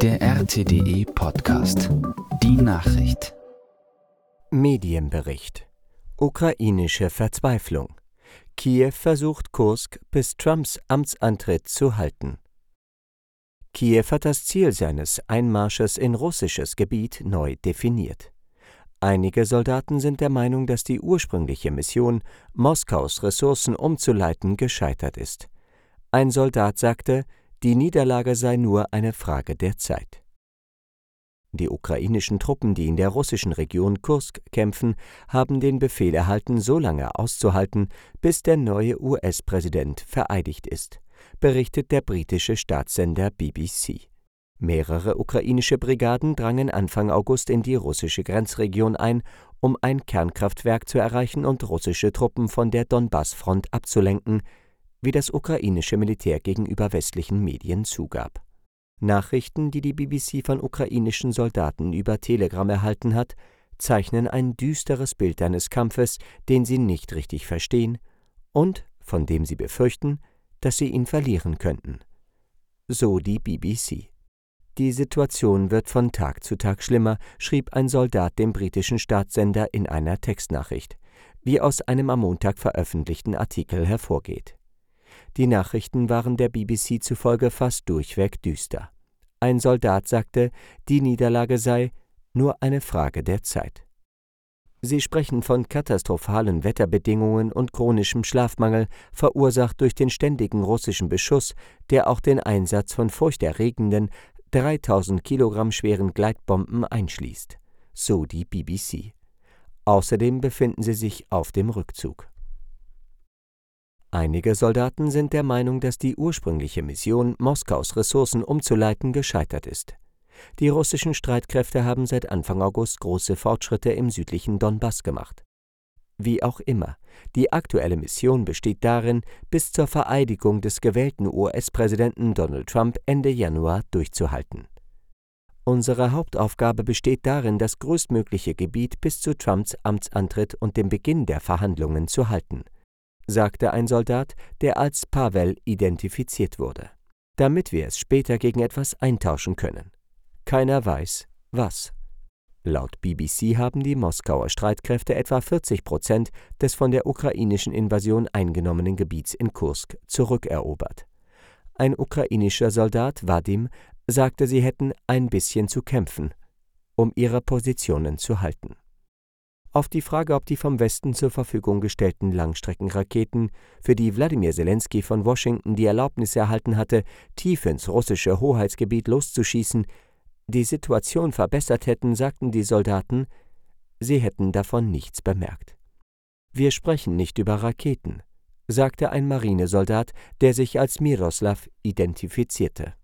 Der RTDE Podcast. Die Nachricht. Medienbericht. Ukrainische Verzweiflung. Kiew versucht Kursk bis Trumps Amtsantritt zu halten. Kiew hat das Ziel seines Einmarsches in russisches Gebiet neu definiert. Einige Soldaten sind der Meinung, dass die ursprüngliche Mission, Moskaus Ressourcen umzuleiten, gescheitert ist. Ein Soldat sagte, die Niederlage sei nur eine Frage der Zeit. Die ukrainischen Truppen, die in der russischen Region Kursk kämpfen, haben den Befehl erhalten, so lange auszuhalten, bis der neue US-Präsident vereidigt ist, berichtet der britische Staatssender BBC. Mehrere ukrainische Brigaden drangen Anfang August in die russische Grenzregion ein, um ein Kernkraftwerk zu erreichen und russische Truppen von der Donbass-Front abzulenken, wie das ukrainische Militär gegenüber westlichen Medien zugab. Nachrichten, die die BBC von ukrainischen Soldaten über Telegram erhalten hat, zeichnen ein düsteres Bild eines Kampfes, den sie nicht richtig verstehen und von dem sie befürchten, dass sie ihn verlieren könnten. So die BBC. Die Situation wird von Tag zu Tag schlimmer, schrieb ein Soldat dem britischen Staatssender in einer Textnachricht, wie aus einem am Montag veröffentlichten Artikel hervorgeht. Die Nachrichten waren der BBC zufolge fast durchweg düster. Ein Soldat sagte, die Niederlage sei nur eine Frage der Zeit. Sie sprechen von katastrophalen Wetterbedingungen und chronischem Schlafmangel, verursacht durch den ständigen russischen Beschuss, der auch den Einsatz von furchterregenden, 3000 Kilogramm schweren Gleitbomben einschließt, so die BBC. Außerdem befinden sie sich auf dem Rückzug. Einige Soldaten sind der Meinung, dass die ursprüngliche Mission, Moskaus Ressourcen umzuleiten, gescheitert ist. Die russischen Streitkräfte haben seit Anfang August große Fortschritte im südlichen Donbass gemacht. Wie auch immer, die aktuelle Mission besteht darin, bis zur Vereidigung des gewählten US-Präsidenten Donald Trump Ende Januar durchzuhalten. Unsere Hauptaufgabe besteht darin, das größtmögliche Gebiet bis zu Trumps Amtsantritt und dem Beginn der Verhandlungen zu halten, sagte ein Soldat, der als Pavel identifiziert wurde, damit wir es später gegen etwas eintauschen können. Keiner weiß, was. Laut BBC haben die Moskauer Streitkräfte etwa 40% des von der ukrainischen Invasion eingenommenen Gebiets in Kursk zurückerobert. Ein ukrainischer Soldat, Wadim, sagte, sie hätten ein bisschen zu kämpfen, um ihre Positionen zu halten. Auf die Frage, ob die vom Westen zur Verfügung gestellten Langstreckenraketen, für die Wladimir Selenskyj von Washington die Erlaubnis erhalten hatte, tief ins russische Hoheitsgebiet loszuschießen, die Situation verbessert hätten, sagten die Soldaten, sie hätten davon nichts bemerkt. Wir sprechen nicht über Raketen, sagte ein Marinesoldat, der sich als Miroslav identifizierte.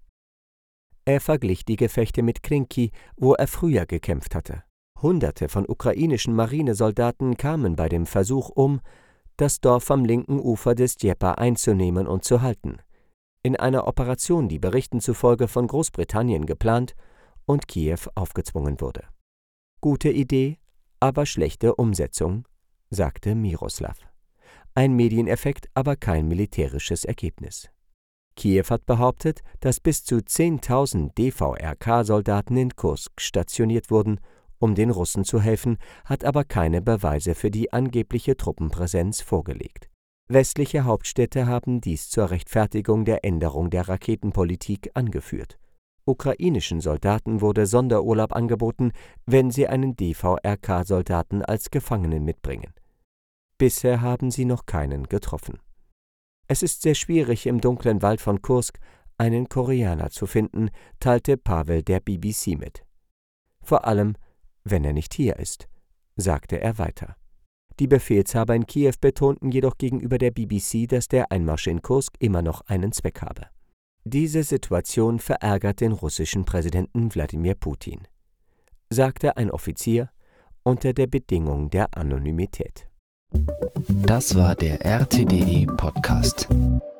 Er verglich die Gefechte mit Krinki, wo er früher gekämpft hatte. Hunderte von ukrainischen Marinesoldaten kamen bei dem Versuch um, das Dorf am linken Ufer des Dnieper einzunehmen und zu halten. In einer Operation, die Berichten zufolge von Großbritannien geplant und Kiew aufgezwungen wurde. Gute Idee, aber schlechte Umsetzung, sagte Miroslav. Ein Medieneffekt, aber kein militärisches Ergebnis. Kiew hat behauptet, dass bis zu 10.000 DVRK-Soldaten in Kursk stationiert wurden, um den Russen zu helfen, hat aber keine Beweise für die angebliche Truppenpräsenz vorgelegt. Westliche Hauptstädte haben dies zur Rechtfertigung der Änderung der Raketenpolitik angeführt. Ukrainischen Soldaten wurde Sonderurlaub angeboten, wenn sie einen DVRK-Soldaten als Gefangenen mitbringen. Bisher haben sie noch keinen getroffen. Es ist sehr schwierig, im dunklen Wald von Kursk einen Koreaner zu finden, teilte Pavel der BBC mit. Vor allem, wenn er nicht hier ist, sagte er weiter. Die Befehlshaber in Kiew betonten jedoch gegenüber der BBC, dass der Einmarsch in Kursk immer noch einen Zweck habe. Diese Situation verärgert den russischen Präsidenten Wladimir Putin, sagte ein Offizier unter der Bedingung der Anonymität. Das war der RTDE Podcast.